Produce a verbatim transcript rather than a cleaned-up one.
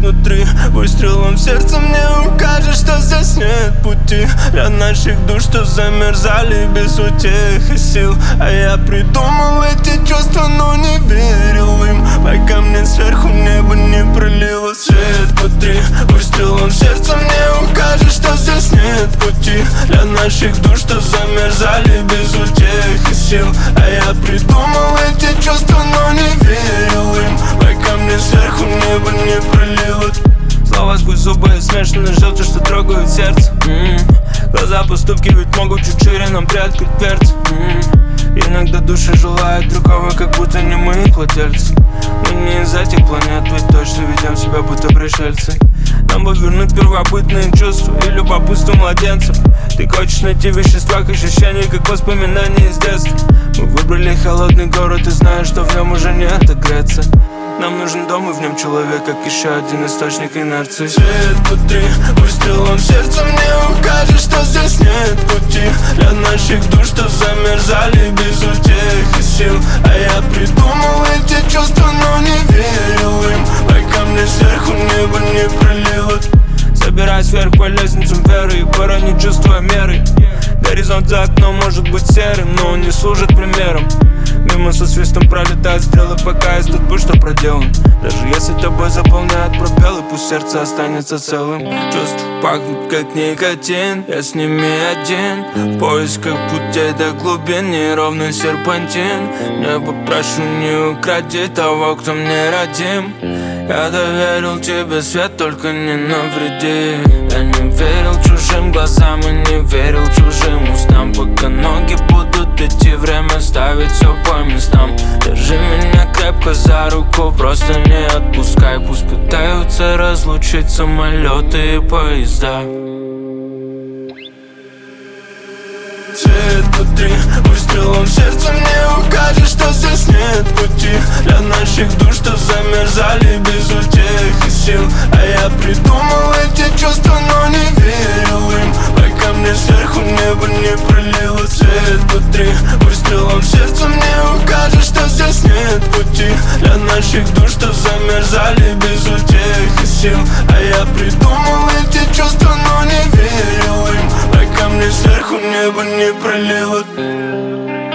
внутри, выстрелом в сердце мне укажет, что здесь нет пути для наших душ, что замерзали без утех и сил. А я придумал эти чувства, но не верил им, пока мне сверху небо не пролило свет внутри. Выстрелом в сердце мне укажет, что здесь нет пути для наших душ, что замерзали без утех и сил. А я придумал эти чувства, но не верил им, пока мне сверху небо не пролило. Слова сквозь зубы, смешанные желчи, что трогают сердце. м-м. Глаза поступки ведь могут чуть шире нам приоткрыть перцы. м-м. Иногда души желают другого, как будто не мы владельцы. Мы не из этих планет, ведь точно ведем себя будто пришельцы. Нам бы вернуть первобытные чувства и любопытство младенцев. Ты хочешь найти в веществах ощущения, как воспоминания из детства. Мы выбрали холодный город и знаешь, что в нем уже не отогреться. Нам нужен дом и в нем человек, как еще один источник инерции. Свет внутри, выстрелом в сердце мне укажет, что здесь нет пути для наших душ, что замерзали без утех и сил. А я придумал эти чувства, но не верил им, пока мне сверху небо не пролило. Собираюсь вверх по лестницам веры и порой чувствуя меры. Горизонт за окном может быть серым, но он не служит примером. Мимо со свистом пролетают стрелы, пока есть тот путь, что проделан. Даже если тобой заполняют пробелы, пусть сердце останется целым. Чувства пахнут как никотин, я с ними один. В поисках путей до глубин, неровный серпантин. Небо прошу, не укради того, кто мне родим. Я доверил тебе свет, только не навреди. Я не верил чужим глазам и не верил чужим устам. Пока ноги будут идти, время ставить все по местам. Держи меня крепко за руку, просто не отпускай. Пусть пытаются разлучить самолеты и поезда. Свет внутри, выстрелом в сердце мне укажет, что здесь нет пути для наших душ, что замерзали без утех и сил. А я придумал эти чувства, но не верил им, пока мне сверху небо не пролило. Свет внутри, выстрелом в сердце мне укажет, что здесь нет пути для наших душ, что замерзали без утех и сил. А я придумал эти чувства, но не верил им, пока мне сверху небо не пролило.